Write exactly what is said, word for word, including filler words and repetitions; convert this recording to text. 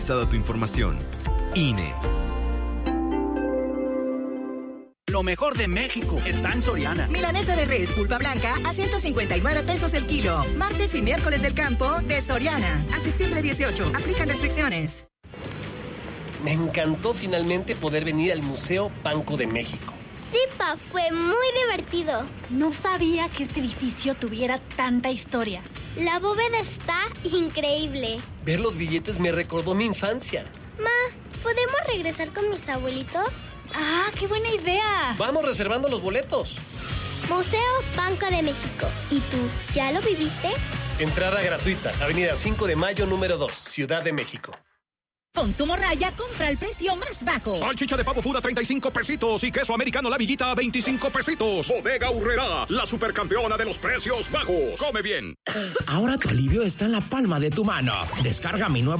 Toda tu información. I N E. Lo mejor de México está en Soriana. Milanesa de res pulpa blanca a ciento cincuenta y nueve pesos el kilo. Martes y miércoles del campo de Soriana. A septiembre dieciocho. Aplican restricciones. Me encantó finalmente poder venir al Museo Banco de México. Sí, pa, fue muy divertido. No sabía que este edificio tuviera tanta historia. La bóveda está increíble. Ver los billetes me recordó mi infancia. Ma, ¿podemos regresar con mis abuelitos? ¡Ah, qué buena idea! Vamos reservando los boletos. Museo Banco de México. ¿Y tú, ya lo viviste? Entrada gratuita, Avenida cinco de Mayo, número dos, Ciudad de México. Consumo Raya, compra el precio más bajo. Salchicha de pavo pura, treinta y cinco pesitos. Y queso americano La Villita, veinticinco pesitos. Bodega Aurrerá, la supercampeona de los precios bajos. Come bien. Ahora tu alivio está en la palma de tu mano. Descarga mi nuevo